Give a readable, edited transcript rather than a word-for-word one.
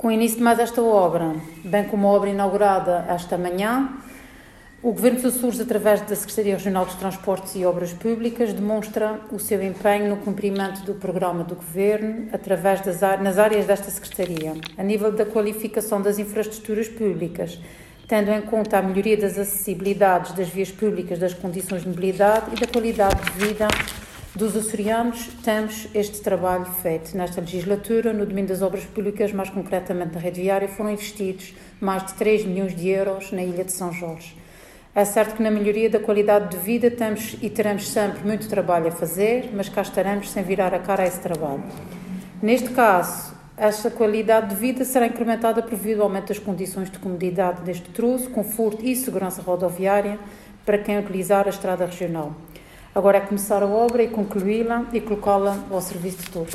Com o início de mais esta obra, bem como a obra inaugurada esta manhã, o Governo dos Açores, através da Secretaria Regional dos Transportes e Obras Públicas, demonstra o seu empenho no cumprimento do programa do Governo nas áreas desta Secretaria, a nível da qualificação das infraestruturas públicas, tendo em conta a melhoria das acessibilidades das vias públicas, das condições de mobilidade e da qualidade de vida dos açorianos. Temos este trabalho feito. Nesta legislatura, no domínio das obras públicas, mais concretamente na rede viária, foram investidos mais de 3 milhões de euros na Ilha de São Jorge. É certo que na melhoria da qualidade de vida temos e teremos sempre muito trabalho a fazer, mas cá estaremos sem virar a cara a esse trabalho. Neste caso, esta qualidade de vida será incrementada devido ao aumento das condições de comodidade deste troço, conforto e segurança rodoviária para quem utilizar a estrada regional. Agora é começar a obra e concluí-la e colocá-la ao serviço de todos.